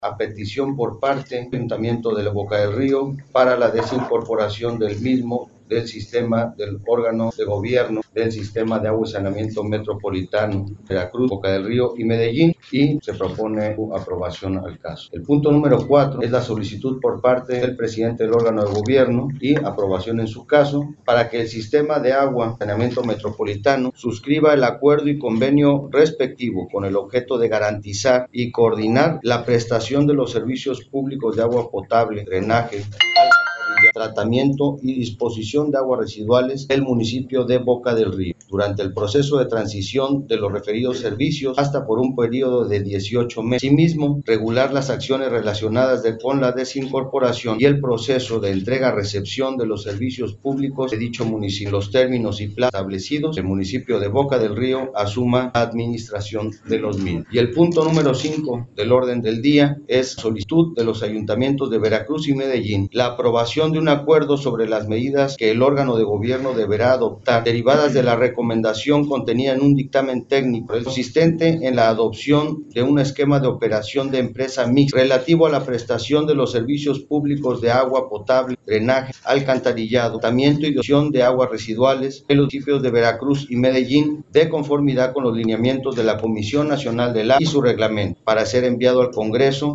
a petición por parte del Ayuntamiento de la Boca del Río para la desincorporación del mismo del sistema del órgano de gobierno del sistema de agua y saneamiento metropolitano, Veracruz, Boca del Río y Medellín, y se propone su aprobación al caso. El punto número 4 es la solicitud por parte del presidente del órgano de gobierno y aprobación en su caso para que el sistema de agua y saneamiento metropolitano suscriba el acuerdo y convenio respectivo con el objeto de garantizar y coordinar la prestación de los servicios públicos de agua potable, drenaje, tratamiento y disposición de aguas residuales del municipio de Boca del Río durante el proceso de transición de los referidos servicios hasta por un periodo de 18 meses. Asimismo, regular las acciones relacionadas con la desincorporación y el proceso de entrega-recepción de los servicios públicos de dicho municipio. Los términos y plazos establecidos, el municipio de Boca del Río asuma la administración de los mismos. Y el punto número 5 del orden del día es solicitud de los ayuntamientos de Veracruz y Medellín la aprobación de un acuerdo sobre las medidas que el órgano de gobierno deberá adoptar derivadas de la recomendación contenida en un dictamen técnico consistente en la adopción de un esquema de operación de empresa mixta relativo a la prestación de los servicios públicos de agua potable, drenaje, alcantarillado, tratamiento y gestión de aguas residuales en los municipios de Veracruz y Medellín de conformidad con los lineamientos de la Comisión Nacional del Agua y su reglamento para ser enviado al Congreso